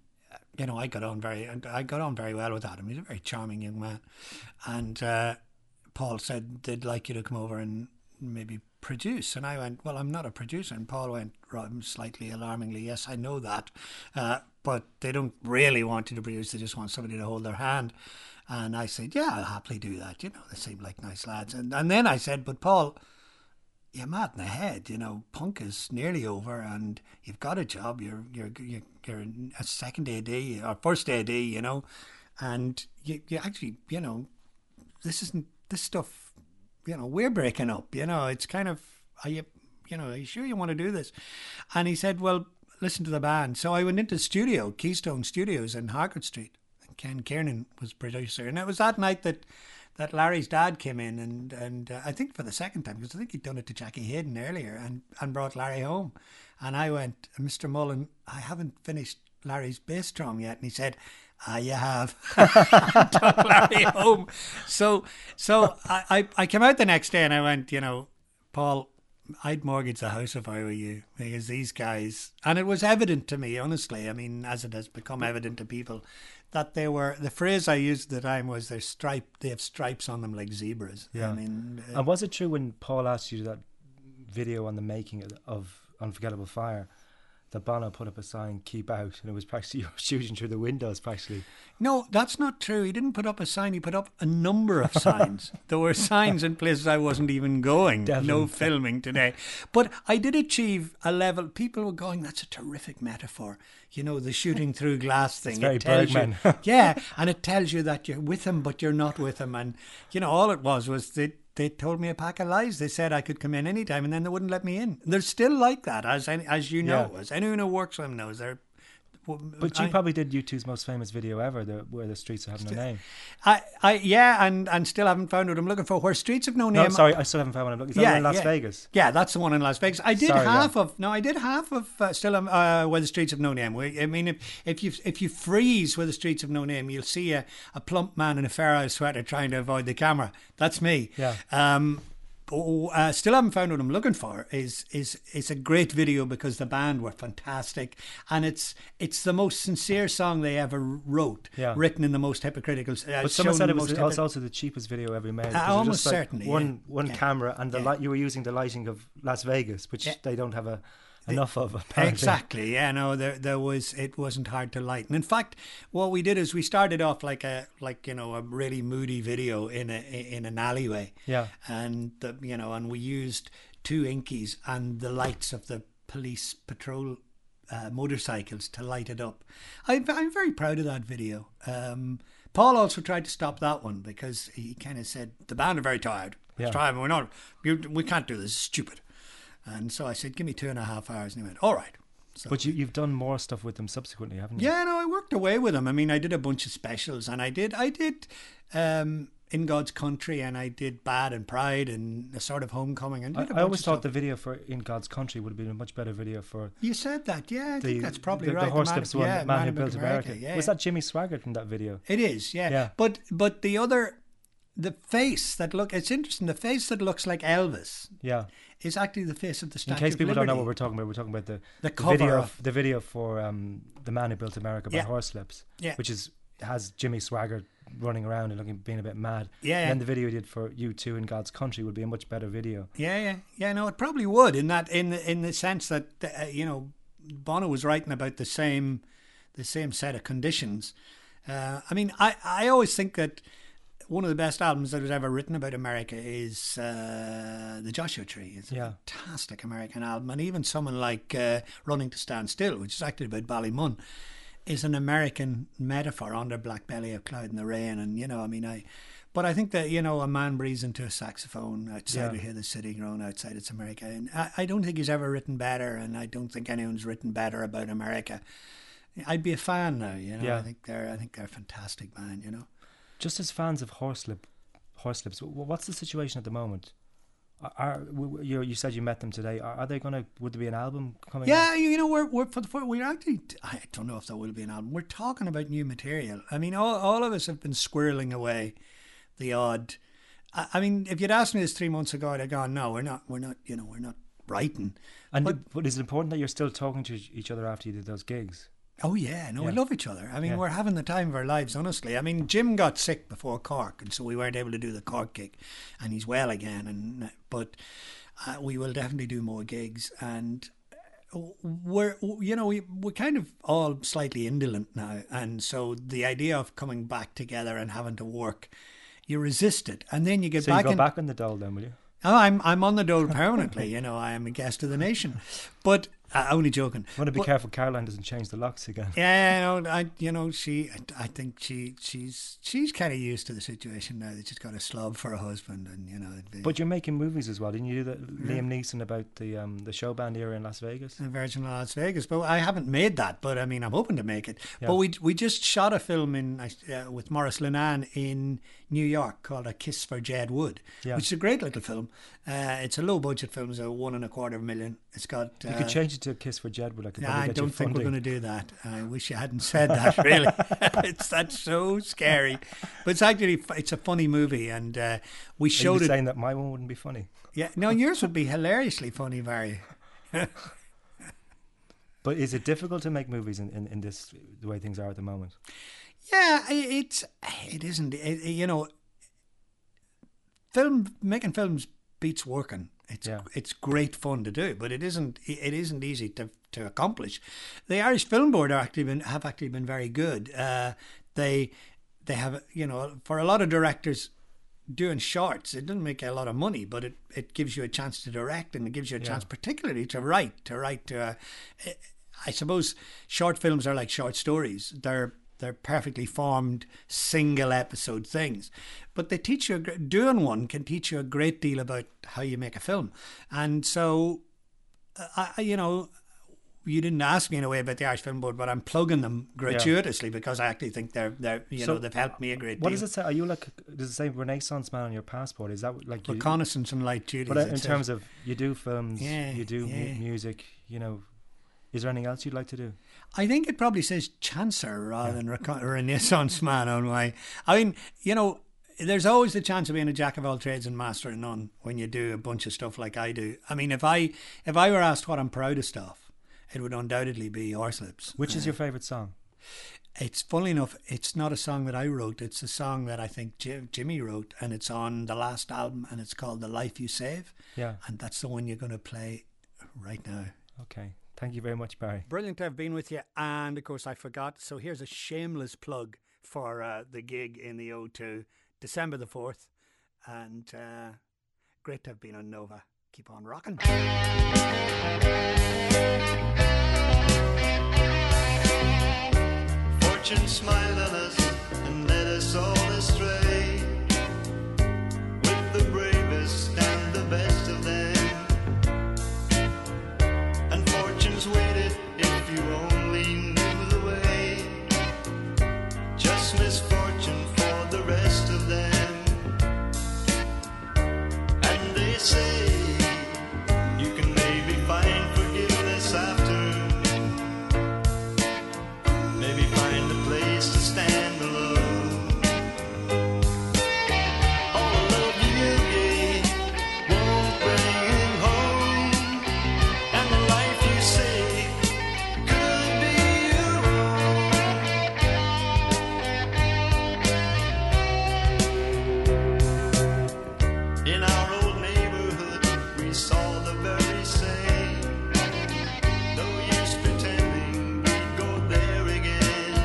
you know, I got on very, I got on very well with Adam. He's a very charming young man, and. Uh, Paul said they'd like you to come over and maybe produce. And I went, well, I'm not a producer. And Paul went, slightly alarmingly, yes, I know that. Uh, but they don't really want you to produce. They just want somebody to hold their hand. And I said, yeah, I'll happily do that. You know, they seem like nice lads. And, and then I said, but Paul, you're mad in the head. You know, punk is nearly over and you've got a job. You're, you're, you're, you're a second A D or first A D, you know. And you, you actually, you know, this isn't, this stuff, you know, we're breaking up, you know, it's kind of, are you, you know, are you sure you want to do this? And he said, well, listen to the band. So I went into the studio, Keystone Studios in Harcourt Street. And Ken Kiernan was producer. And it was that night that, that Larry's dad came in and, and uh, I think for the second time, because I think he'd done it to Jackie Hayden earlier and, and brought Larry home. And I went, Mister Mullen, I haven't finished Larry's bass drum yet. And he said, ah, you have. Took Larry home. So, so I, I, I came out the next day and I went, you know, Paul, I'd mortgage the house if I were you, because these guys, and it was evident to me, honestly, I mean, as it has become evident to people, that they were, the phrase I used at the time was they're striped, they have stripes on them like zebras. Yeah. I mean, uh, and was it true when Paul asked you that video on the making of Unforgettable Fire, that Bono put up a sign, keep out, and it was practically you were shooting through the windows practically? No, that's not true. He didn't put up a sign. He put up a number of signs. There were signs in places I wasn't even going. Definitely. No filming today. But I did achieve a level. People were going, that's a terrific metaphor. You know, the shooting through glass thing. It's very it tells Bergman. you, yeah, and it tells you that you're with him, but you're not with him. And, you know, all it was was they, they told me a pack of lies. They said I could come in anytime and then they wouldn't let me in. They're still like that, as any, as you know. Yeah. As anyone who works with them knows. They're But you I, probably did U two's most famous video ever, the, where the streets have no name. I, I, yeah, and, and still haven't found what I'm looking for. Where Streets Have No Name. No, sorry, I still haven't found what I'm looking for. Is that one in Las yeah. Vegas? Yeah, that's the one in Las Vegas. I did Sorry, half yeah. of. No, I did half of uh, still um, uh, Where the Streets Have No Name. Where, I mean, if if you if you freeze Where the Streets Have No Name, you'll see a, a plump man in a Fair Isle sweater trying to avoid the camera. That's me. Yeah. Um, oh, uh, still haven't found what I'm looking for. Is is it's a great video because the band were fantastic, and it's it's the most sincere song they ever wrote, Yeah. written in the most hypocritical. Uh, But someone shown said in it the was most also, hypocr- also the cheapest video ever made. 'cause Uh, it was almost just like certainly, One yeah. one Yeah. camera, and the Yeah. light you were using the lighting of Las Vegas, which Yeah. they don't have a enough of. Apparently. Exactly. Yeah. No. There. There was. It wasn't hard to lighten. In fact, what we did is we started off like a like you know a really moody video in a in an alleyway. Yeah. And the, you know, and we used two Inkies and the lights of the police patrol uh, motorcycles to light it up. I, I'm very proud of that video. Um, Paul also tried to stop that one because he kind of said the band are very tired. Yeah. It's time. We're not. You, we can't do this. It's stupid. And so I said, give me two and a half hours. And he went, all right. So, But you, you've done more stuff with them subsequently, haven't you? yeah, no, I worked away with him. I mean, I did a bunch of specials, and I did, I did um, In God's Country, and I did Bad and Pride, and a sort of Homecoming. And I, did a I bunch always of thought stuff. the video for In God's Country would have been a much better video for You said that, yeah. I the, think that's probably the, right. the Horse Man- Lips one, yeah, the Man, Who Who Built America. Yeah, Was yeah. that Jimmy Swaggart in that video? It is, yeah. Yeah. But but the other, the face that look, it's interesting. The face that looks like Elvis Yeah. is actually the face of the In Statue case of people don't know Liberty. what we're talking about, we're talking about the, The the cover video of- the video for um, The Man Who Built America by Yeah. Horse-Lips, Yeah. which is has Jimmy Swaggart running around and looking being a bit mad. Yeah, And yeah. then the video he did for U two In God's Country would be a much better video. Yeah, yeah, yeah. No, it probably would in that in the in the sense that uh, you know, Bono was writing about the same the same set of conditions. Uh, I mean, I I always think that one of the best albums that was ever written about America is uh, the Joshua Tree. It's a Yeah. fantastic American album, and even someone like uh, Running to Stand Still, which is actually about Ballymun, is an American metaphor under Black Belly of Cloud in the Rain. And, you know, I mean, I, but I think that, you know, a man breathes into a saxophone outside Yeah. we hear the city grown outside, it's America. And I, I don't think he's ever written better, and I don't think anyone's written better about America. I'd be a fan now, you know. Yeah. I think they're, I think they're a fantastic band, you know. Just as fans of Horselip, Horse-Lips, wh- what's the situation at the moment? Are, are w- w- you, you said you met them today. Are, are they going to? Would there be an album coming? Yeah, out? you know, we're we're for the for, we're actually. I don't know if there will be an album. We're talking about new material. I mean, all all of us have been squirreling away the odd. I, I mean, if you'd asked me this three months ago, I'd have gone, no, we're not. We're not. You know, we're not writing. And but- you- but is it important that you're still talking to each- each other after you did those gigs? Oh yeah, no, we Yeah. love each other. I mean, Yeah. we're having the time of our lives, honestly. I mean, Jim got sick before Cork, and so we weren't able to do the Cork gig, and he's well again. And but uh, we will definitely do more gigs, and uh, we're you know we we're kind of all slightly indolent now, and so the idea of coming back together and having to work, you resist it, and then you get So back you go in. back on the dole then, will you? Oh, I'm I'm on the dole permanently. You know, I am a guest of the nation, but uh, only joking. I want to be But- careful Caroline doesn't change the locks again. Yeah, you know, I, you know, she, I, I think she, she's, she's kind of used to the situation now that she's got a slob for a husband, and you know, it'd be But you're making movies as well, didn't you? Do the Liam Neeson about the um the show band era in Las Vegas. the Virgin of Las Vegas. But I haven't made that. But I mean, I'm hoping to make it. Yeah. But we, we just shot a film in uh, with Maurice Linan in New York called A Kiss for Jed Wood, Yeah. which is a great little film. Uh, it's a low budget film, it's a one and a quarter million. It's got. You Uh, could change it to Kiss for Jedward. I could Nah, probably I get don't you think we're funding. going to do that. I wish you hadn't said that. Really, it's that's so scary. But it's actually it's a funny movie, and uh, we Are you showed it. saying that my one wouldn't be funny? Yeah, no, yours would be hilariously funny, Barry. But is it difficult to make movies in, in, in this the way things are at the moment? Yeah, i- it's it isn't. It, you know, film making films beats working. It's Yeah. it's great fun to do, but it isn't it isn't easy to to accomplish. The Irish Film Board are actually been have actually been very good. Uh, they they have you know for a lot of directors doing shorts, it doesn't make a lot of money, but it, it gives you a chance to direct, and it gives you a Yeah. chance particularly to write to write to. Uh, I suppose short films are like short stories. They're they're perfectly formed single episode things, but they teach you a, gr- doing one can teach you a great deal about how you make a film. And so, I, I you know, you didn't ask me in a way about the Irish Film Board, but I'm plugging them gratuitously because I actually think they're they're you So, know they've helped me a great What deal. does it say? Are you like, does it say Renaissance man on your passport? Is that what- like you, Reconnaissance and light duties. but uh, it in says. terms of you do films, Yeah, you do mu- yeah. music, you know, is there anything else you'd like to do? I think it probably says Chancer rather than Recon- Renaissance man on my. I mean, you know, there's always the chance of being a jack of all trades and master of none when you do a bunch of stuff like I do. I mean, if I if I were asked what I'm proudest of, it would undoubtedly be Horselips. Which is Uh, your favourite song? It's funny enough, it's not a song that I wrote. It's a song that I think J- Jimmy wrote, and it's on the last album, and it's called The Life You Save. Yeah. And that's the one you're going to play right now. Okay. Thank you very much, Barry. Brilliant to have been with you. And of course, I forgot. So here's a shameless plug for uh, the gig in the O two, December the fourth. And uh, great to have been on Nova. Keep on rocking. Fortune smiled on us and led us all astray, with the bravest and the best of them. And fortune's waited if you only knew the way, just misfortune for the rest of them. And they say you can maybe find forgiveness after, maybe find a place to stand alone. All the love you gave won't bring him home, and the life you saved could be your own. In our old neighborhood, we saw the very same. No use pretending we'd go there again.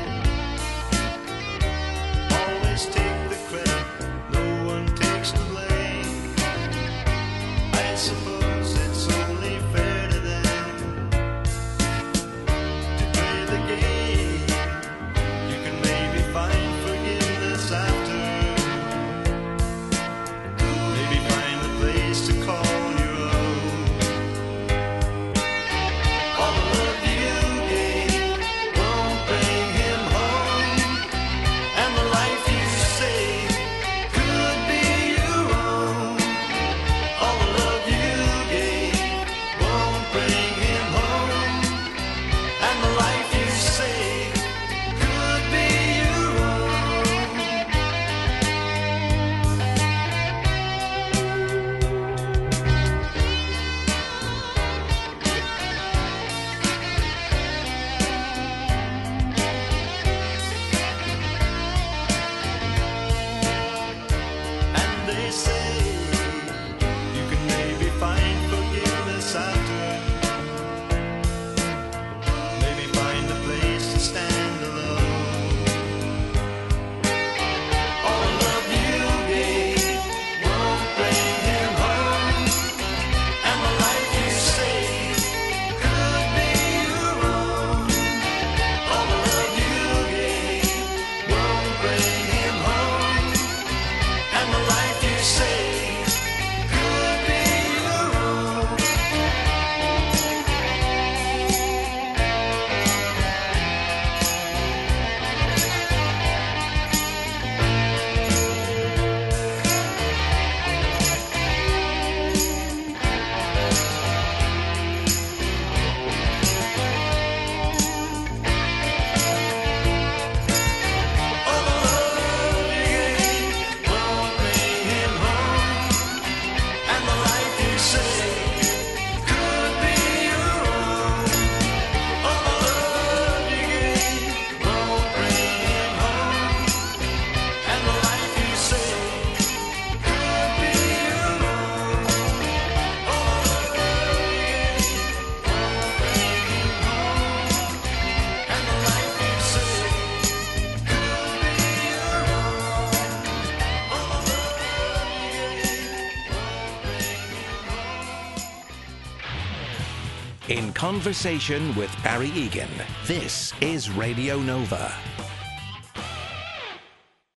Always take the credit, no one takes the blame. I suppose it's only fair to them to play the game. You can maybe find forgiveness after, maybe find a place to call your own. All the love you gave won't bring him home, and the life you saved could be your own. All the love you gave won't bring him home, and the life you saved could be your own. And they say you can maybe find forgiveness after, maybe find a place to stand alone. All the love you gave won't bring him home, and the life you saved could be your own. All the love you gave won't bring him home, and the life you saved could be your own. All the love you gave won't bring him home, and the life you saved could be your own. All the love you gave won't bring him home, and the life you saved could be your own. All the love you gave won't bring him home, and the life you saved could be your own. All the love you gave won't bring him home. In conversation with Barry Egan, this is Radio Nova.